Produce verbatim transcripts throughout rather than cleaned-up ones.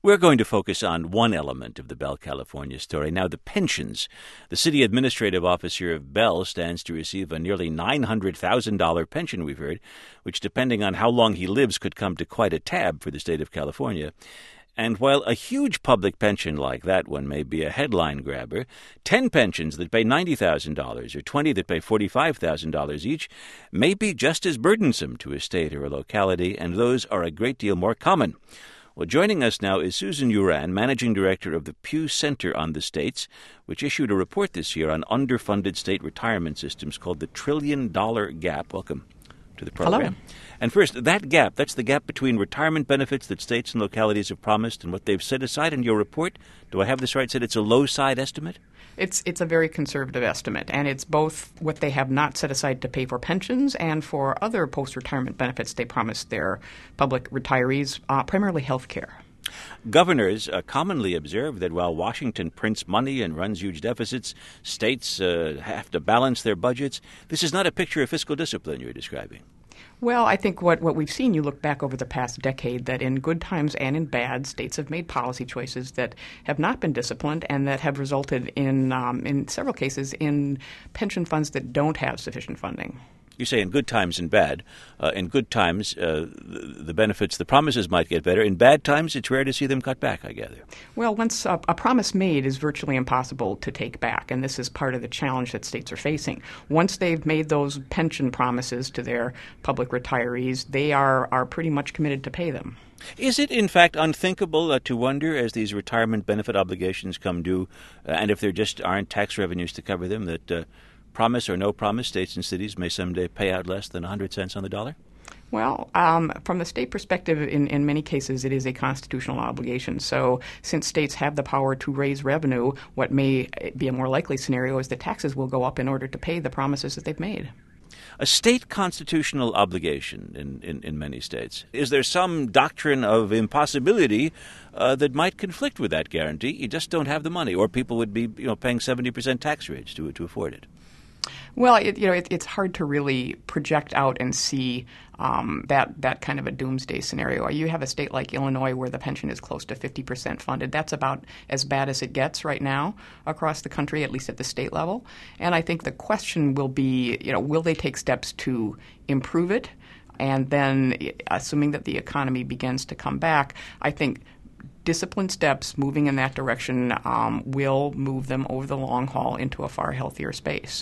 We're going to focus on one element of the Bell California story, now the pensions. The city administrative officer of Bell stands to receive a nearly nine hundred thousand dollars pension, we've heard, which, depending on how long he lives, could come to quite a tab for the state of California. And while a huge public pension like that one may be a headline grabber, ten pensions that pay ninety thousand dollars or twenty that pay forty-five thousand dollars each may be just as burdensome to a state or a locality, and those are a great deal more common. Well, joining us now is Susan Uran, Managing Director of the Pew Center on the States, which issued a report this year on underfunded state retirement systems called the Trillion Dollar Gap. Welcome to the program. Hello. And first, that gap, that's the gap between retirement benefits that states and localities have promised and what they've set aside in your report. Do I have this right? Said it's a low-side estimate? It's it's a very conservative estimate, and it's both what they have not set aside to pay for pensions and for other post-retirement benefits they promised their public retirees, uh, primarily health care. Governors uh, commonly observe that while Washington prints money and runs huge deficits, states uh, have to balance their budgets. This is not a picture of fiscal discipline you're describing. Well, I think what, what we've seen, you look back over the past decade, that in good times and in bad, states have made policy choices that have not been disciplined and that have resulted in, um, in several cases, in pension funds that don't have sufficient funding. You say in good times and bad. Uh, in good times, uh, the, the benefits, the promises might get better. In bad times, it's rare to see them cut back, I gather. Well, once a, a promise made is virtually impossible to take back, and this is part of the challenge that states are facing. Once they've made those pension promises to their public retirees, they are, are pretty much committed to pay them. Is it, in fact, unthinkable uh, to wonder, as these retirement benefit obligations come due, uh, and if there just aren't tax revenues to cover them, that uh, promise or no promise, states and cities may someday pay out less than one hundred cents on the dollar? Well, um, from the state perspective, in, in many cases, it is a constitutional obligation. So since states have the power to raise revenue, what may be a more likely scenario is that taxes will go up in order to pay the promises that they've made. A state constitutional obligation in, in, in many states. Is there some doctrine of impossibility uh, that might conflict with that guarantee? You just don't have the money, or people would be you know, paying seventy percent tax rates to, to afford it. Well, it, you know, it, it's hard to really project out and see um, that that kind of a doomsday scenario. You have a state like Illinois where the pension is close to fifty percent funded. That's about as bad as it gets right now across the country, at least at the state level. And I think the question will be, you know, will they take steps to improve it? And then, assuming that the economy begins to come back, I think disciplined steps moving in that direction um, will move them over the long haul into a far healthier space.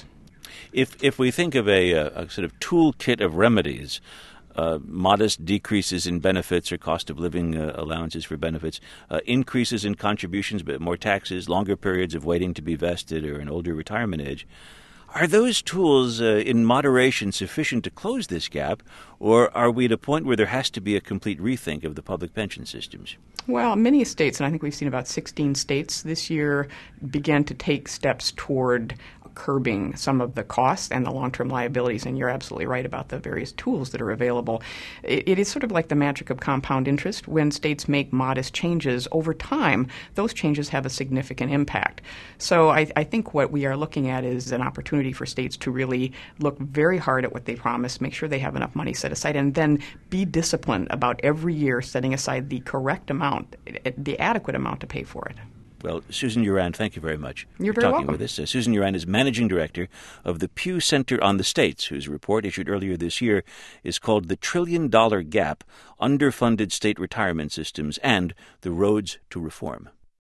If if we think of a, a sort of toolkit of remedies, uh, modest decreases in benefits or cost of living uh, allowances for benefits, uh, increases in contributions but more taxes, longer periods of waiting to be vested or an older retirement age, are those tools uh, in moderation sufficient to close this gap, or are we at a point where there has to be a complete rethink of the public pension systems? Well, many states, and I think we've seen about sixteen states this year, began to take steps toward curbing some of the costs and the long-term liabilities, and you're absolutely right about the various tools that are available. It, it is sort of like the magic of compound interest. When states make modest changes over time, those changes have a significant impact. So I, I think what we are looking at is an opportunity for states to really look very hard at what they promise, make sure they have enough money set aside, and then be disciplined about every year setting aside the correct amount, the adequate amount to pay for it. Well, Susan Uran, thank you very much You're for very talking welcome. with us. Uh, Susan Uran is Managing Director of the Pew Center on the States, whose report issued earlier this year is called The Trillion Dollar Gap, Underfunded State Retirement Systems and the Roads to Reform.